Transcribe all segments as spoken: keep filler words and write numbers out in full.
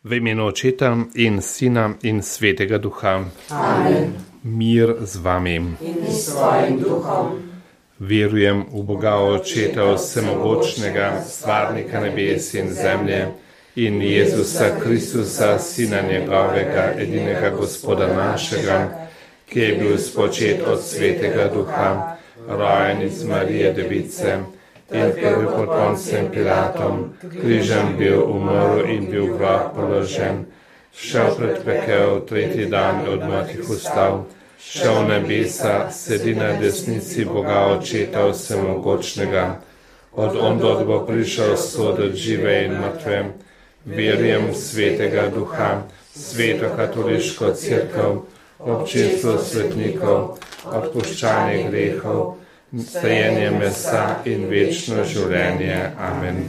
V imenu Očeta in Sina in Svetega Duha. Amen. Mir z vami. In s tvojim duhom. Verujem v Boga Očeta vsemogočnega, stvarnika nebes in zemlje, in Jezusa Kristusa, Sina njegovega, edinega Gospoda našega, ki je bil spočet od Svetega Duha, rojen iz Marije Device, in prvi pod Poncem Pilatom, križem bil, umrl in bil v grob položen, šel pred pekel, tretji dan od mrtvih vstal, šel v nebesa, sedi na desnici Boga Očeta vsemogočnega, od ondod bo prišel soditi žive in mrtve. Verujem v Svetega Duha, Sveto katoliško cerkev, občinstvo svetnikov, odpuščanje grehov, stajenje mesa in večno življenje. Amen.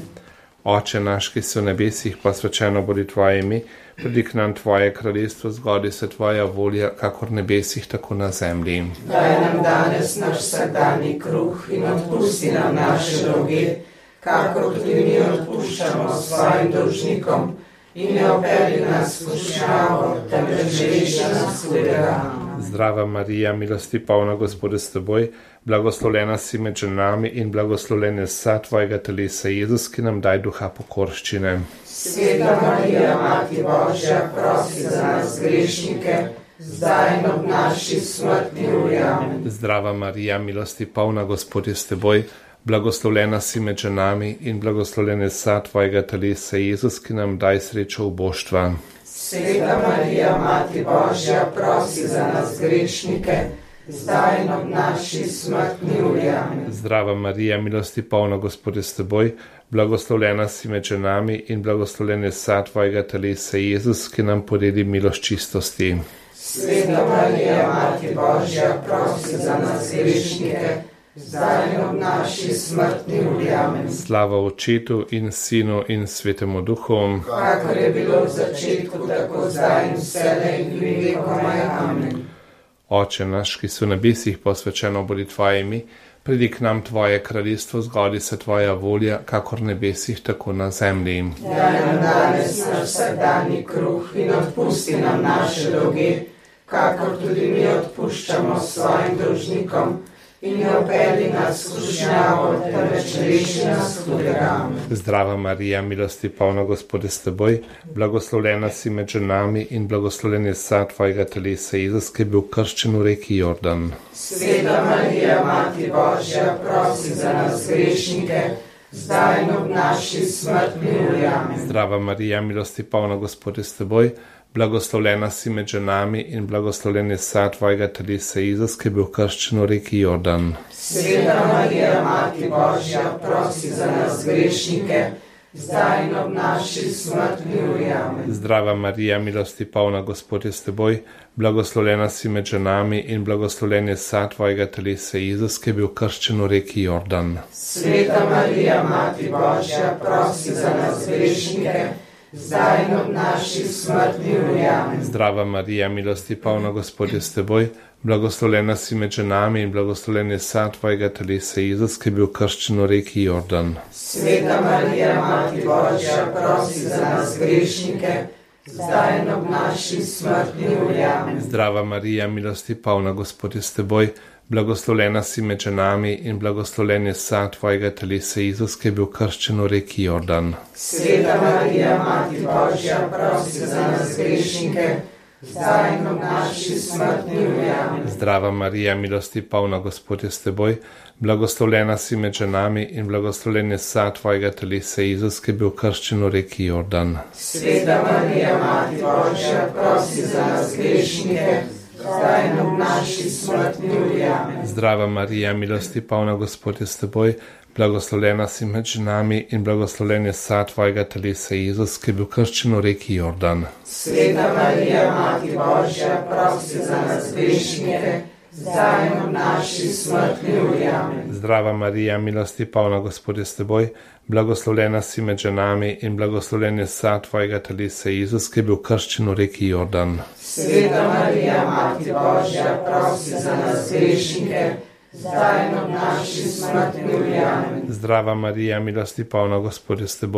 Oče naš, ki si v nebesih, posvečeno bodi tvoje ime, pridi k nam tvoje kraljestvo, zgodi se tvoja volja, kakor v nebesih, tako na zemlji. Daj nam danes naš vsakdanji kruh in odpusti nam naše dolge, kakor tudi mi odpuščamo svojim dolžnikom, in ne opelji nas v skušnjavo, temveč reši nas hudega. Zdrava Marija, milosti polna, Gospod je s teboj, blagoslovljena si med ženami in blagoslovljen je sad tvojega telesa, Jezus, ki nam daj duha pokorščine. Sveta Marija, Mati Božja, prosi za nas grešnike, zdaj in ob naši smrtni uri. Amen. Zdrava Marija, milosti polna, Gospod je s teboj, blagoslovljena si med ženami in blagoslovljen je sad tvojega telesa, Jezus, ki nam daj srečo uboštva. Sveta Marija, Mati Božja, prosi za nas grešnike, zdaj in ob naši smrtni uri. Amen. Zdrava Marija, milosti polna, Gospod je s teboj, blagoslovljena si med ženami in blagoslovljen je sad tvojega telesa, Jezus, ki nam podeli milost čistosti. Sveta Marija, Mati Božja, prosi za nas grešnike, zdaj in ob naši smrtni uri. Amen. Slava Očetu in Sinu in Svetemu Duhu, kakor je bilo v začetku, tako zdaj in vselej in vekomaj. Amen. Oče naš, ki si v nebesih, posvečeno bodi tvoje ime, pridi k nam tvoje kraljestvo, zgodi se tvoja volja, kakor v nebesih, tako na zemlji. Daj nam danes naš vsakdanji kruh in odpusti nam naše dolge, kakor tudi mi odpuščamo svojim dolžnikom, in ne opelji nas v skušnjavo, temveč reši nas hudega. Zdrava Marija, milosti polna, Gospod je s teboj, blagoslovljena si med ženami in blagoslovljen je sad tvojega telesa, Jezus, ki je bil krščen v reki Jordan. Sveta Marija, Mati Božja, prosi za nas grešnike, zdaj in ob naši smrtni uri. Amen. Zdrava Marija, milosti polna, Gospod je s teboj, blagoslovljena si med ženami in blagoslovljen je sad tvojega telesa, Jezus, ki je bil krščen v reki Jordan. Sveta Marija, Mati Božja, prosi za nas grešnike, zdaj in ob naši smrtni uri. Amen. Zdrava Marija, milosti polna, Gospod je s teboj, blagoslovljena si med ženami in blagoslovljen je sad tvojega telesa, Jezus, ki je bil krščen v reki Jordan. Sveta Marija, Mati Božja, prosi za nas grešnike, zdaj in ob naši smrtni uri. Amen. Zdrava Marija, milosti polna, Gospod je s teboj, blagoslovljena si med ženami in blagoslovljen je sad tvojega telesa, Jezus, ki je bil krščen v reki Jordan. Sveta Marija, Mati Božja, prosi za nas grešnike, zdaj in ob naši smrtni uri. Amen. Zdrava Marija, milosti polna, Gospod je s teboj, blagoslovljena si med ženami in blagoslovljen je sad tvojega telesa, Jezus, ki je bil krščen v reki Jordan. Sveta Marija, Mati Božja, prosi za nas grešnike, zdaj in ob naši smrtni uri. Amen. Zdrava Marija, milosti polna, Gospod je s teboj, blagoslovljena si med ženami in blagoslovljen je sad tvojega telesa, Jezus, ki je bil krščen v reki Jordan. Sveta Marija, Mati Božja, prosi za nas grešnike, zdaj in ob naši smrtni uri. Amen. Zdrava Marija, milosti polna, Gospod je s teboj, blagoslovljena si med ženami in blagoslovljen je sad tvojega telesa, Jezus, ki je bil krščen v reki Jordan. Sveta Marija, Mati Božja, prosi za nas grešnike, zdaj in ob naši smrtni uri. Amen. Zdrava Marija, milosti polna, Gospod je s teboj, blagoslovljena si med ženami in blagoslovljen je sad tvojega telesa, Jezus, ki je bil krščen v reki Jordan. Sveta Marija, Mati Božja, prosi za nas grešnike, zdaj in ob naši smrtni uri. Amen. Zdrava Marija, milosti polna, Gospod je s teboj,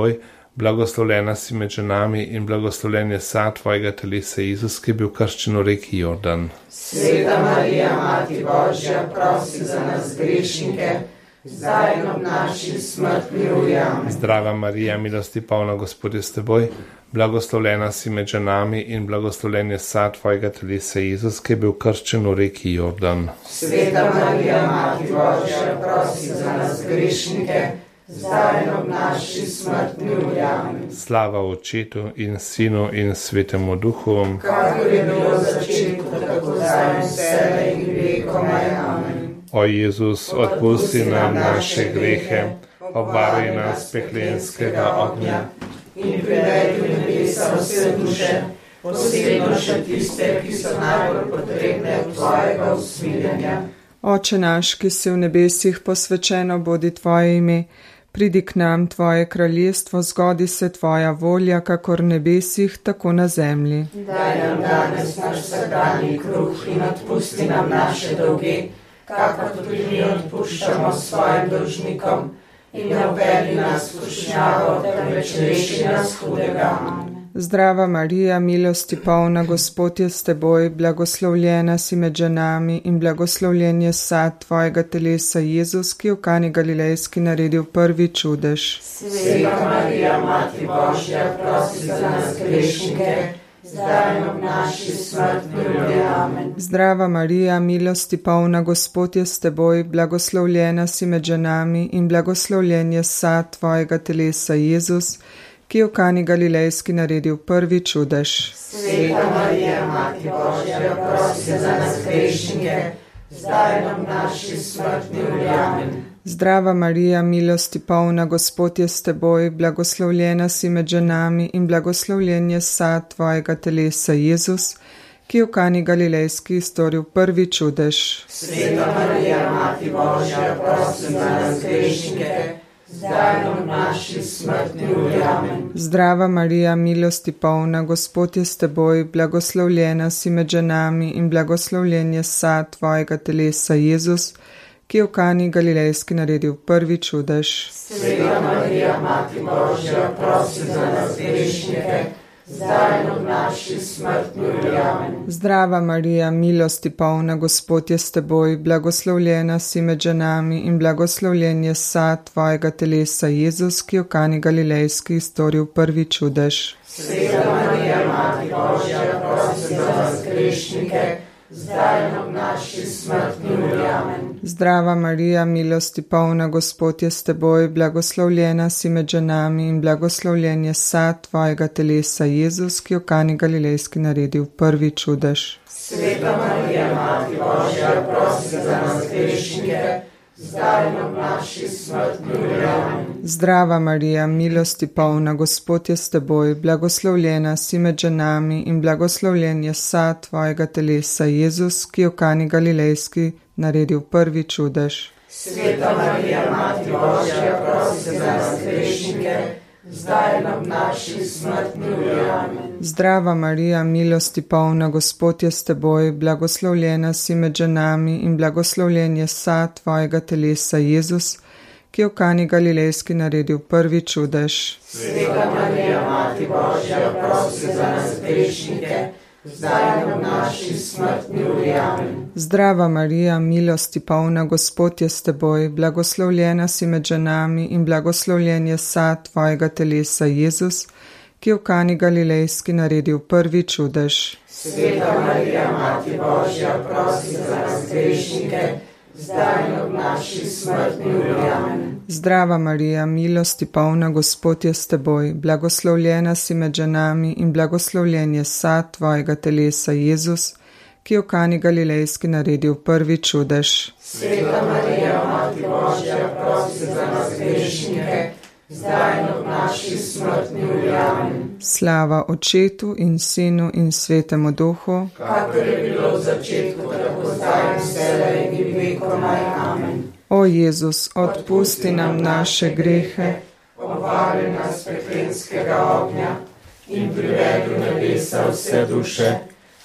blagoslovljena si med ženami in blagoslovljen je sad tvojega telesa, Jezus, ki je bil krščen v reki Jordan. Sveta Marija, Mati Božja, prosi za nas grešnike, zdaj in ob naši smrtni uri. Amen. Zdrava Marija, milosti polna, Gospod je s teboj, blagoslovljena si med ženami in blagoslovljen je sad tvojega telesa, Jezus, ki je bil krščen v reki Jordan. Sveta Marija, Mati Božja, prosi za nas grešnike, zdaj in ob naši smrtni uri. Amen. Slava Očetu in Sinu in Svetemu Duhu, kakor je bilo v začetku, tako zdaj in vselej in vekomaj. Amen. O Jezus, odpusti nam naše grehe, obvari nas peklenskega ognja in privedi v nebesa vse duše, posebno še tiste, ki so najbolj potrebne tvojega usmiljenja. Oče naš, ki si v nebesih, posvečeno bodi tvoje ime, pridi k nam tvoje kraljestvo, zgodi se tvoja volja, kakor v nebesih, tako na zemlji. Daj nam danes naš vsakdanji kruh in odpusti nam naše dolge, kakor tudi mi odpuščamo svojim dolžnikom, in ne uvedi nas v skušnjavo, temveč reši nas hudega. Zdrava Marija, milosti polna, Gospod je s teboj, blagoslovljena si med ženami in blagoslovljen je sad tvojega telesa, Jezus, ki je v Kani Galilejski naredil prvi čudež. Sveta Marija, Mati Božja, prosi za nas grešnike, zdaj in ob naši smrtni uri. Amen. Zdrava Marija, milosti polna, Gospod je s teboj, blagoslovljena si med ženami in blagoslovljen je sad tvojega telesa, Jezus, ki je v Kani Galilejski naredil prvi čudež. Sveta Marija, Mati Božja, prosi za nas grešnike, zdaj in ob naši smrtni uri. Amen. Zdrava Marija, milosti polna, Gospod je s teboj, blagoslovljena si med ženami in blagoslovljen je sad tvojega telesa, Jezus, ki je v Kani Galilejski storil prvi čudež. Sveta Marija, Mati Božja, prosi za nas grešnike, zdaj in ob naši smrtni uri. Amen. Zdrava Marija, milosti polna, Gospod je s teboj, blagoslovljena si med ženami in blagoslovljen je sad tvojega telesa, Jezus, ki je v Kani Galilejski naredil prvi čudež. Sveta Marija, Mati Božja, prosi za nas grešnike, zdaj in ob naši smrtni uri. Amen. Zdrava Marija, milosti polna, Gospod je s teboj, blagoslovljena si med ženami in blagoslovljen je sad tvojega telesa, Jezus, ki je v Kani Galilejski storil prvi čudež. Sveta Marija, Mati Božja, prosi za nas grešnike, zdaj in ob naši smrtni uri. Amen. Zdrava Marija, milosti polna, Gospod je s teboj, blagoslovljena si med ženami in blagoslovljen je sad tvojega telesa, Jezus, ki je v Kani Galilejski naredil prvi čudež. Sveta Marija, Mati Božja, prosi za nas grešnike, zdaj in ob naši smrtni uri. Amen. Zdrava Marija, milosti polna, Gospod je s teboj, blagoslovljena si med ženami in blagoslovljen je sad tvojega telesa, Jezus, ki je v Kani Galilejski naredil prvi čudež. Sveta Marija, Mati Božja, prosi za nas grešnike, zdaj in ob naši smrtni uri. Amen. Zdrava Marija, milosti polna, Gospod je s teboj, blagoslovljena si med ženami in blagoslovljen je sad tvojega telesa, Jezus, ki je v Kani Galilejski naredil prvi čudež. Sveta Marija, Mati Božja, prosi za nas grešnike, zdaj in ob naši smrtni uri. Amen. Zdrava Marija, milosti polna, Gospod je s teboj, blagoslovljena si med ženami in blagoslovljen je sad tvojega telesa, Jezus, ki je v Kani Galilejski naredil prvi čudež. Sveta Marija, Mati Božja, prosi za nas grešnike, zdaj in ob naši smrtni uri. Amen. Zdrava Marija, milosti polna, Gospod je s teboj, blagoslovljena si med ženami in blagoslovljen je sad tvojega telesa, Jezus, ki je v Kani Galilejski naredil prvi čudež. Sveta Marija, Mati Božja, prosi za nas grešnike, zdaj in ob naši smrtni uri. Amen. Slava Očetu in Sinu in Svetemu Duhu, kakor je bilo v začetku, tako zdaj in vselej in vekomaj. Amen. O Jezus, odpusti nam naše grehe, obvari nas peklenskega ognja in privedi v nebesa vse duše,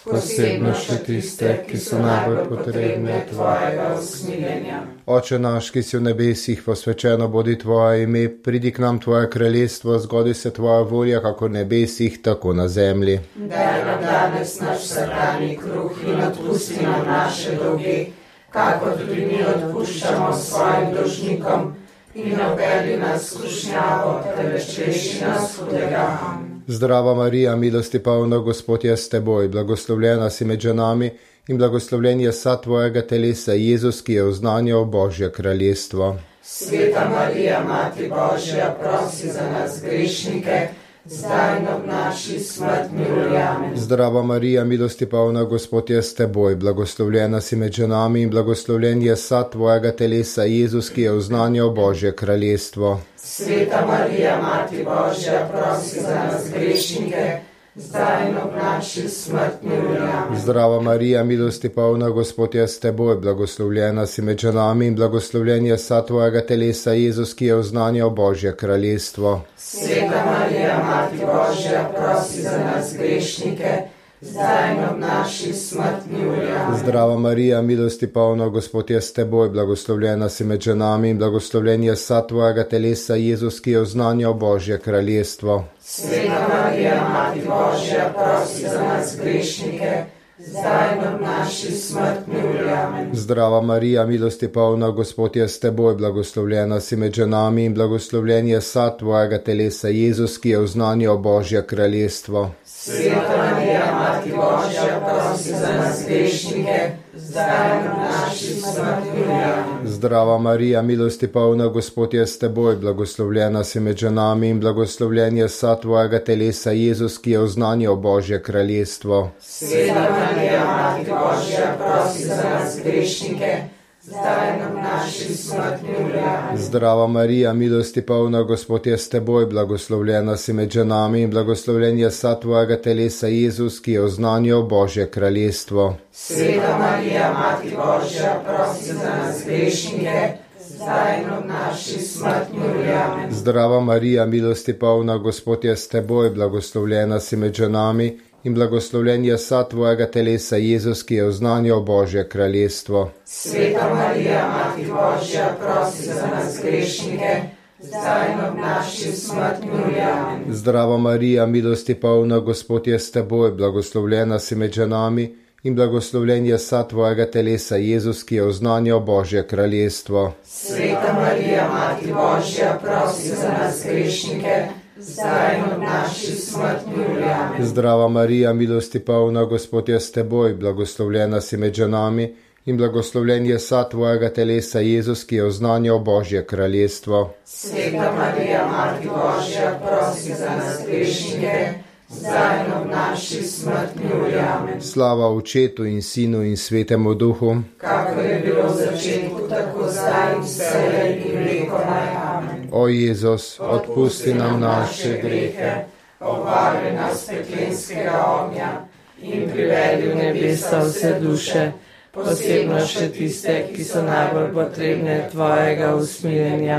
posebno še tiste, ki so najbolj potrebne tvojega usmiljenja. Oče naš, ki si v nebesih, posvečeno bodi tvoje ime, pridi k nam tvoje kraljestvo, zgodi se tvoja volja, kako v nebesih, tako na zemlji. Daj nam danes naš vsakdanji kruh in odpusti nam naše dolge, kakor tudi mi odpuščamo svojim dolžnikom, in ne uvedi nas v skušnjavo, temveč reši nas hudega. Zdrava Marija, milosti polna, Gospod je s teboj, blagoslovljena si med ženami in blagoslovljen je sad tvojega telesa, Jezus, ki je oznanjal Božje kraljestvo. Sveta Marija, Mati Božja, prosi za nas grešnike, zdaj in ob naši smrtni uri. Amen. Zdrava Marija, milosti polna, Gospod je s teboj, blagoslovljena si med ženami in blagoslovljen je sad tvojega telesa, Jezus, ki je oznanjal Božje kraljestvo. Sveta Marija, Mati Božja, prosi za nas grešnike, zdaj in ob naši smrtni uri. Amen. Zdrava Marija, milosti polna, Gospod je s teboj, blagoslovljena si med ženami in blagoslovljen je sad tvojega telesa, Jezus, ki je oznanjal Božje kraljestvo. Sveta Marija, Mati Božja, prosi za nas grešnike, zdaj in ob naši smrtni uri. Amen. Zdrava Marija, milosti polna, Gospod je s teboj, blagoslovljena si med ženami in blagoslovljen je sad tvojega telesa, Jezus, ki je oznanjal Božje kraljestvo. Sveta Marija, Mati Božja, prosi za nas grešnike, zdaj in ob naši smrtni uri. Amen. Zdrava Marija, milosti polna, Gospod je s teboj, blagoslovljena si med ženami in blagoslovljen je sad tvojega telesa, Jezus, ki je oznanjal Božje kraljestvo. Sveta Marija, Mati Božja, prosi za nas grešnike, zdaj in ob naši smrtni uri. Amen. Zdrava Marija, milosti polna, Gospod je s teboj, blagoslovljena si med ženami in blagoslovljen je sad tvojega telesa, Jezus, ki je oznanjal Božje kraljestvo. Sveta Marija, Mati Božja, prosi za nas grešnike, zdaj in ob naši smrtni uri. Amen. Zdrava Marija, milosti polna, Gospod je s teboj, blagoslovljena si med ženami in blagoslovljen je sad tvojega telesa, Jezus, ki je oznanjal Božje kraljestvo. Sveta Marija, Mati Božja, prosi za nas grešnike, zdaj in ob naši smrtni uri. Amen. Zdrava Marija, milosti polna, Gospod je s teboj, blagoslovljena si med ženami in blagoslovljen je sad tvojega telesa, Jezus, ki je oznanjal Božje kraljestvo. Sveta Marija, Mati Božja, prosi za nas grešnike, zdaj in ob naši smrtni uri. Amen. Zdrava Marija, milosti polna, Gospod je s teboj, blagoslovljena si med ženami in blagoslovljen je sad tvojega telesa, Jezus, ki je oznanjal Božje kraljestvo. Sveta Marija, Mati Božja, prosi za nas grešnike, zdaj in ob naši smrtni uri. Amen. Zdrava Marija, milosti polna, Gospod je s teboj, blagoslovljena si med ženami in blagoslovljen je sad tvojega telesa, Jezus, ki je oznanjal Božje kraljestvo. Sveta Marija, Mati Božja, prosi za nas grešnike, zdaj in ob naši smrtni uri. Amen. Slava Očetu in Sinu in Svetemu Duhu, kakor je bilo v začetku, tako zdaj in vselej in vekomaj. Amen. O Jezus, odpusti nam naše grehe, obvari nas peklenskega ognja in privedi v nebesa vse duše, posebno še tiste, ki so najbolj potrebne tvojega usmiljenja.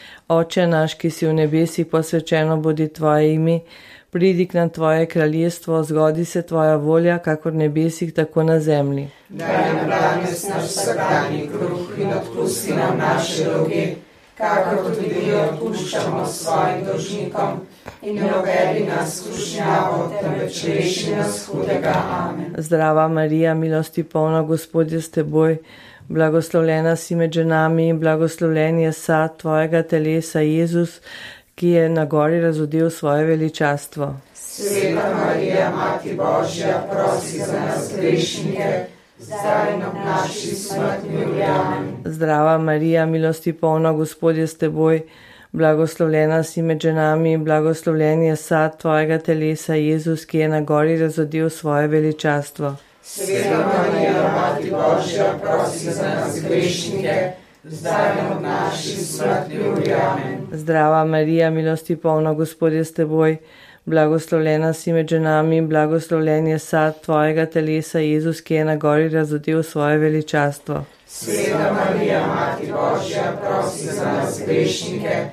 Oče naš, ki si v nebesih, posvečeno bodi tvoje ime, pridi k nam tvoje kraljestvo, zgodi se tvoja volja, kakor v nebesih, tako na zemlji. Daj nam danes naš vsakdanji kruh in odpusti nam naše dolge, kakor tudi mi odpuščamo svojim dolžnikom, in ne uvedi nas v skušnjavo, temveč reši nas hudega. Amen. Zdrava Marija, milosti polna, Gospod je s teboj, blagoslovljena si med ženami in blagoslovljen je sad tvojega telesa, Jezus, ki je na gori razodel svoje veličastvo. Sveta Marija, Mati Božja, prosi za nas grešnike, zdaj in ob naši smrtni uri. Amen. Zdrava Marija, milosti polna, Gospod je s teboj, blagoslovljena si med ženami in blagoslovljen je sad tvojega telesa, Jezus, ki je na gori razodel svoje veličastvo. Sveta Marija, Mati Božja, prosi za nas grešnike, zdaj in ob naši smrtni uri. Amen. Zdrava Marija, milosti polna, Gospod je s teboj, blagoslovljena si med ženami in blagoslovljen je sad tvojega telesa, Jezus, ki je na gori razodel svoje veličastvo. Sveta Marija, Mati Božja, prosi za nas grešnike,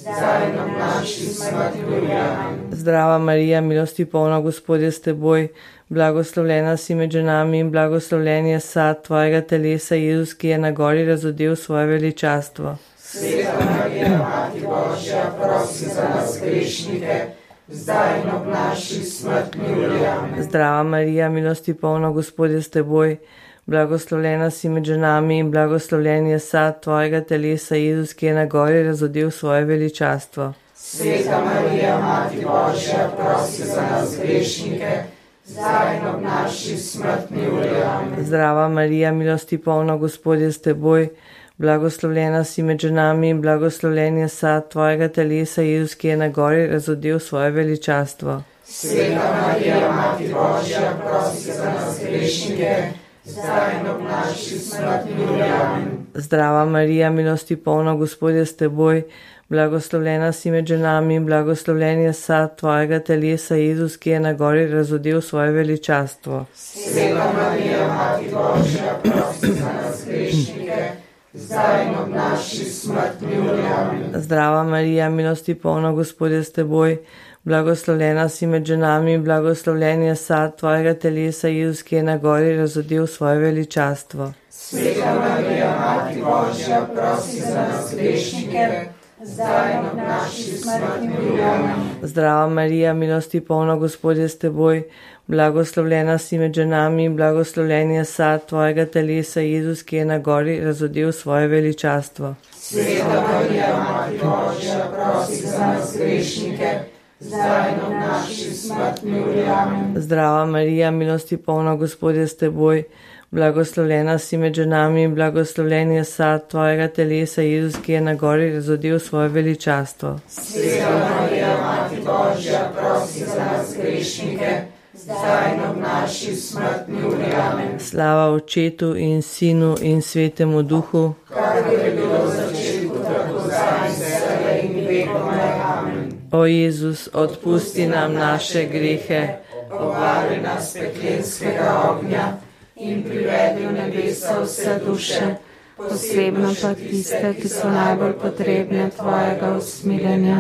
zdaj in ob naši smrti. Amen. Zdrava Marija, milosti polna, Gospod je s teboj, blagoslovljena si med ženami in blagoslovljen je sad tvojega telesa, Jezus, ki je na gori razodel svoje veličastvo. Sveta Marija, Mati Božja, prosi za nas grešnike, zdaj in ob naši smrti. Amen. Zdrava Marija, milosti polna, Gospod je s teboj, blagoslovljena si med ženami in blagoslovljen je sad tvojega telesa, Jezus, ki je na gori razodel svoje veličastvo. Sveta Marija, Mati Božja, prosi za nas grešnike, zdaj in ob naši smrti. Amen. Zdrava Marija, milosti polna, Gospod je s teboj, blagoslovljena si med ženami in blagoslovljen je sad tvojega telesa, Jezus, ki je na gori razodel svoje veličastvo. Sveta Marija, Mati Božja, prosi za nas grešnike, zdaj in ob naši smrti. Amen. Zdrava Marija, milosti polna, Gospod je s teboj, blagoslovljena si med ženami in blagoslovljen je sad tvojega telesa, Jezus, ki je na gori razodel svoje veličastvo. Sveta Marija, Mati Božja, prosi za nas grešnike, zdaj in ob naši smrti. Amen. Zdrava Marija, milosti polna, Gospod je s teboj, blagoslovljena si med ženami in blagoslovljen je sad tvojega telesa, Jezus, ki je na gori razodel svoje veličastvo. Sveta Marija, Mati Božja, prosi za nas grešnike, zdaj in ob naši smrti. Amen. Zdrava Marija, milosti polna, Gospod je s teboj, blagoslovljena si med ženami in blagoslovljen je sad tvojega telesa, Jezus, ki je na gori razodel svoje veličastvo. Sveta Marija, Mati Božja, prosi za nas grešnike, zdaj in ob naši smrti. Amen. Zdrava Marija, milosti polna, Gospod je s teboj, blagoslovljena si med ženami in blagoslovljen je sad tvojega telesa, Jezus, ki je na gori razodel svoje veličastvo. Sveta Marija, Mati Božja, prosi za nas grešnike, zdaj in ob naši smrti. Amen. Slava Očetu in Sinu in Svetemu Duhu, Kar je bilo v začetku, tako zdaj in zdaj in vekomaj. Amen. O Jezus, odpusti nam naše grehe, Obvari nas peklenskega ognja in privedi v nebesa vse duše, posebno pa tiste, ki so najbolj potrebne tvojega usmiljenja.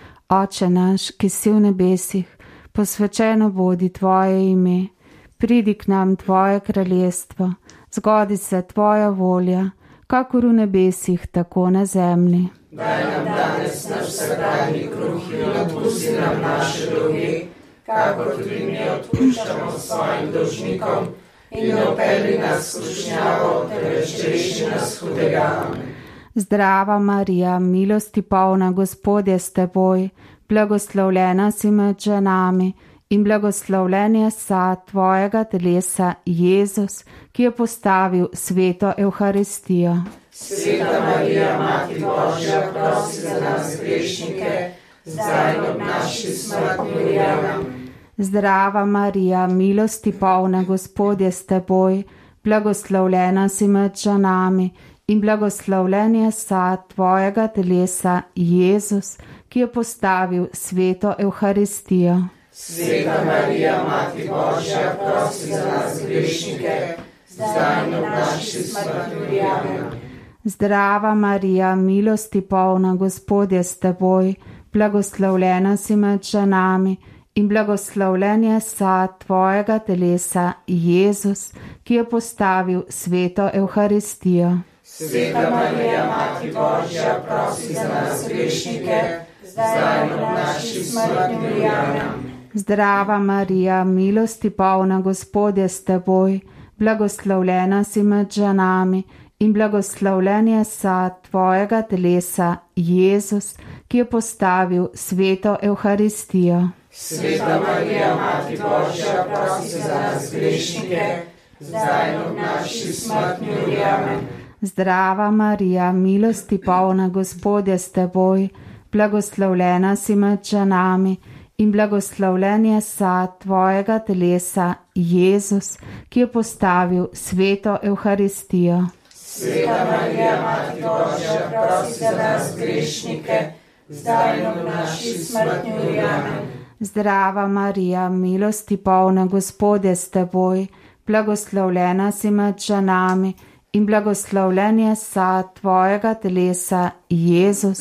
Oče naš, ki si v nebesih, posvečeno bodi tvoje ime, pridi k nam tvoje kraljestvo, zgodi se tvoja volja, kakor v nebesih, tako na zemlji. Daj nam danes naš vsakdanji kruh in odpusti nam naše dolge, kakor tudi mi odpuščamo svojim dolžnikom, in ne vpelji nas v skušnjavo, temveč reši nas hudega. Amen. Zdrava Marija, milosti polna, Gospod je s teboj, blagoslovljena si med ženami in blagoslovljen je sad tvojega telesa, Jezus, ki je postavil sveto Evharistijo. Sveta Marija, Mati Božja, prosi za nas grešnike, zdaj in ob naši smrti. Amen. Zdrava Marija, milosti polna, Gospod je s teboj, blagoslovljena si med ženami in blagoslovljen je sad tvojega telesa, Jezus, ki je postavil sveto Evharistijo. Sveta Marija, Mati Božja, prosi za nas grešnike, zdaj in ob naši smrti. Amen. Zdrava Marija, milosti polna, Gospod je s teboj, blagoslovljena si med ženami in blagoslovljen je sad tvojega telesa, Jezus, ki je postavil sveto Evharistijo. Sveta Marija, Mati Božja, prosi za nas grešnike, zdaj in ob naši smrti. Amen. Zdrava Marija, milosti polna, Gospod je s teboj, blagoslovljena si med ženami in blagoslovljen je sad tvojega telesa, Jezus, ki je postavil sveto Evharistijo. Sveta Marija, Mati Božja, prosi za nas grešnike, zdaj in ob naši smrti. Amen. Zdrava Marija, milosti polna, Gospod je s teboj, blagoslovljena si med ženami in blagoslovljen je sad tvojega telesa, Jezus, ki je postavil sveto Evharistijo. Sveta Marija, Mati Božja, prosi za nas grešnike, zdaj in ob naši smrti. Amen. Zdrava Marija, milosti polna, Gospod je s teboj, blagoslovljena si med ženami in blagoslovljen je sad tvojega telesa, Jezus,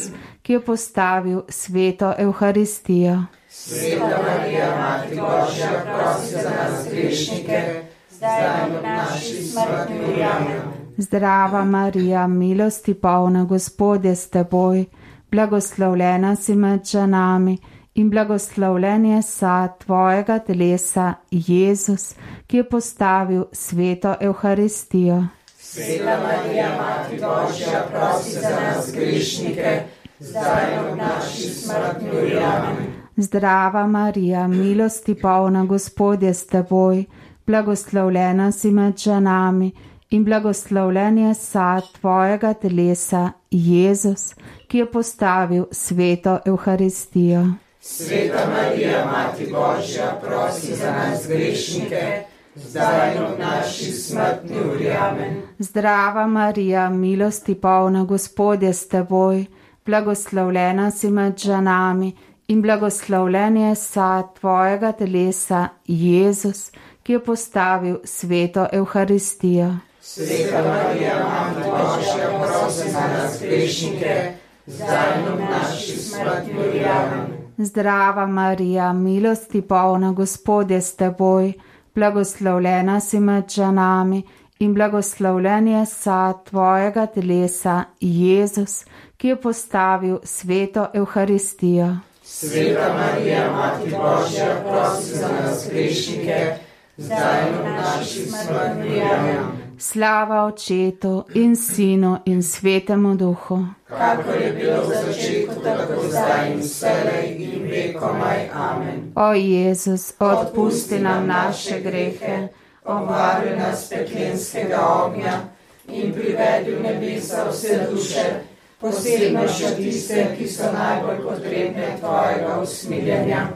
ki je postavil sveto Evharistijo. Sveta Marija, Mati Božja, prosi za nas grešnike, zdaj in ob naši smrtni uri. Amen. Zdrava Marija, milosti polna, Gospod je s teboj, blagoslovljena si med ženami in blagoslovljen je sad tvojega telesa, Jezus, ki je postavil sveto Evharistijo. Sveta Marija, Mati Božja, prosi za nas grešnike, zdaj in ob naši smrtni uri. Amen. Zdrava Marija, milosti polna, Gospod je s teboj, blagoslovljena si med ženami in blagoslovljen je sad tvojega telesa, Jezus, ki je postavil sveto Evharistijo. Sveta Marija, Mati Božja, prosi za nas grešnike, zdaj in ob naši smrtni uri. Amen. Zdrava Marija, milosti polna, Gospod je s teboj, blagoslovljena si med ženami in blagoslovljen je sad tvojega telesa, Jezus, ki je postavil sveto Evharistijo. Sveta Marija, Mati Božja, prosi za nas grešnike, zdaj in ob naši smrtni uri. Amen. Zdrava Marija, milosti polna, Gospod je s teboj, blagoslovljena si med ženami in blagoslovljen je sad tvojega telesa, Jezus, ki je postavil sveto Evharistijo. Sveta Marija, Mati Božja, prosi za nas grešnike, zdaj in ob naši smrtni uri. Amen. Slava Očetu in Sinu in Svetemu Duhu, kakor je bilo v začetku, tako zdaj in vselej in vekomaj. Amen. O Jezus, odpusti nam naše grehe, obvari nas peklenskega ognja in privedi v nebesa vse duše, posebno še tiste, ki so najbolj potrebne tvojega usmiljenja.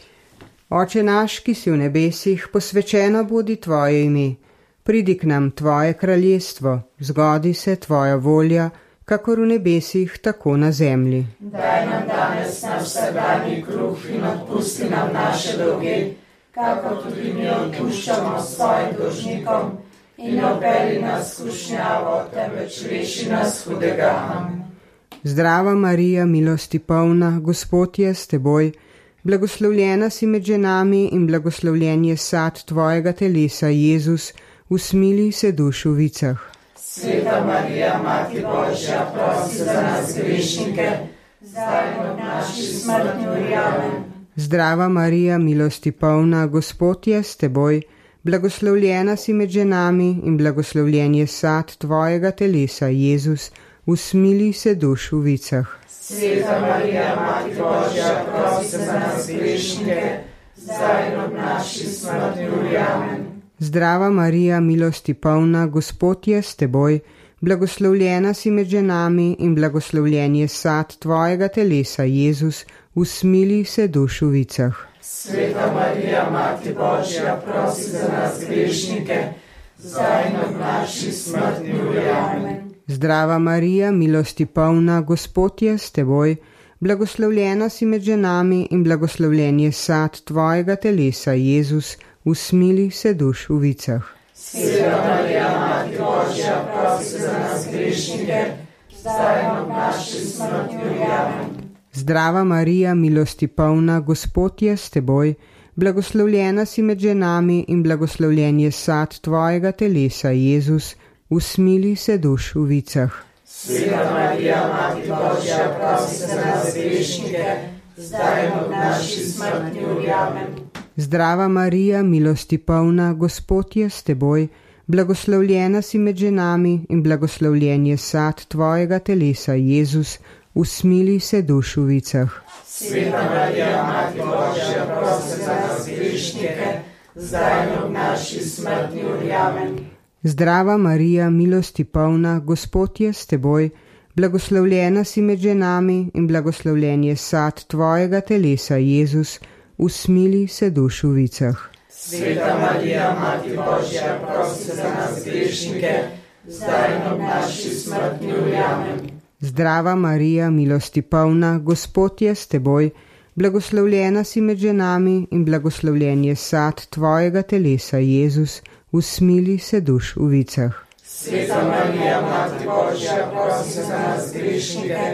Oče naš, ki si v nebesih, posvečeno bodi tvoje ime. Pridi k nam tvoje kraljestvo, zgodi se tvoja volja, kakor v nebesih, tako na zemlji. Daj nam danes naš vsakdanji kruh in odpusti nam naše dolge, kakor tudi mi odpuščamo svojim dolžnikom, in ne vpelji nas v skušnjavo, temveč reši nas hudega. Amen. Zdrava Marija, milosti polna, Gospod je s teboj, blagoslovljena si med ženami in blagoslovljen je sad tvojega telesa, Jezus, usmili se duš v vicah. Sveta Marija, Mati Božja, prosi za nas grešnike, zdaj in ob naši smrtni uri. Amen. Zdrava Marija, milosti polna, Gospod je s teboj, blagoslovljena si med ženami in blagoslovljen je sad tvojega telesa, Jezus, usmili se duš v vicah. Sveta Marija, Mati Božja, prosi za nas grešnike, zdaj in ob naši smrtni uri. Amen. Zdrava Marija, milosti polna, Gospod je s teboj, blagoslovljena si med ženami in blagoslovljen je sad tvojega telesa, Jezus, usmili se duš v vicah. Sveta Marija, Mati Božja, prosi za nas grešnike, zdaj in ob naši smrtni uri. Amen. Zdrava Marija, milosti polna, Gospod je s teboj, blagoslovljena si med ženami in blagoslovljen je sad tvojega telesa, Jezus, usmili se duš v vicah. Sveta Marija, Mati Božja, prosi za nas grešnike, zdaj in ob naši smrtni uri. Amen. Zdrava Marija, milosti polna, Gospod je s teboj, blagoslovljena si med ženami in blagoslovljen je sad tvojega telesa, Jezus, usmili se duš v vicah. Sveta Marija, Mati Božja, prosi za nas grešnike, zdaj in ob naši smrtni uri. Amen. Zdrava Marija, milosti polna, Gospod je s teboj, blagoslovljena si med ženami in blagoslovljen je sad tvojega telesa, Jezus, usmili se duš v vicah. Sveta Marija, Mati Božja, prosi za nas grešnike, zdaj in ob naši smrtni uri. Amen. Zdrava Marija, milosti polna, Gospod je s teboj, blagoslovljena si med ženami in blagoslovljen je sad tvojega telesa, Jezus, usmili se duš v vicah. Sveta Marija, Mati Božja, prosi za nas grešnike, zdaj in ob naši smrtni uri. Amen. Zdrava Marija, milosti polna, Gospod je s teboj, blagoslovljena si med ženami in blagoslovljen je sad tvojega telesa, Jezus, usmili se duš v vicah. Sveta Marija, Mati Božja, prosi za nas grešnike,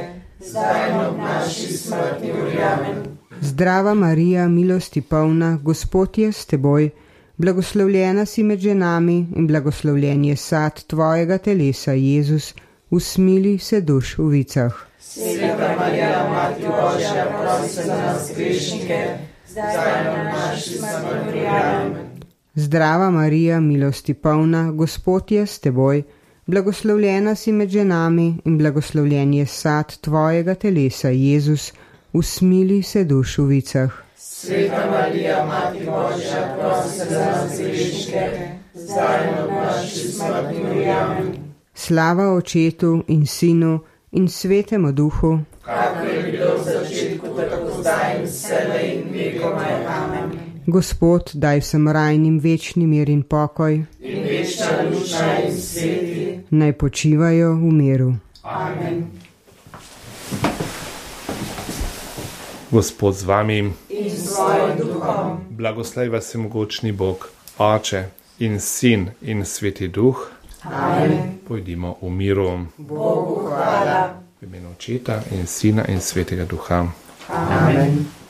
zdaj in ob naši smrti. Amen. Zdrava Marija, milosti polna, Gospod je s teboj, blagoslovljena si med ženami in blagoslovljen je sad tvojega telesa, Jezus. Usmili se duš v vicah. Sveta Marija, Mati Božja, prosi za nas grešnike, zdaj in ob naši smrti. Amen. Zdrava Marija, milosti polna, Gospod je s teboj, blagoslovljena si med ženami in blagoslovljen je sad tvojega telesa, Jezus. Usmili se duš v vicah. Sveta Marija, Mati Božja, prosi za nas grešnike, zdaj in ob naši smrti. Amen. Slava Očetu in Sinu in Svetemu Duhu, kakor je bilo v začetku, tako zdaj in vselej in vekomaj. Amen. Gospod, daj vsem rajnim večni mir in pokoj, in večna duša in sveti, naj počivajo v miru. Amen. Gospod z vami In s svojim duhom. Blagoslovi vas vsemogočni Bog, Oče in Sin in Sveti Duh. Amen. Pojdimo v miru. Bogu hvala. V imenu Očeta in Sina in Svetega Duha. Amen.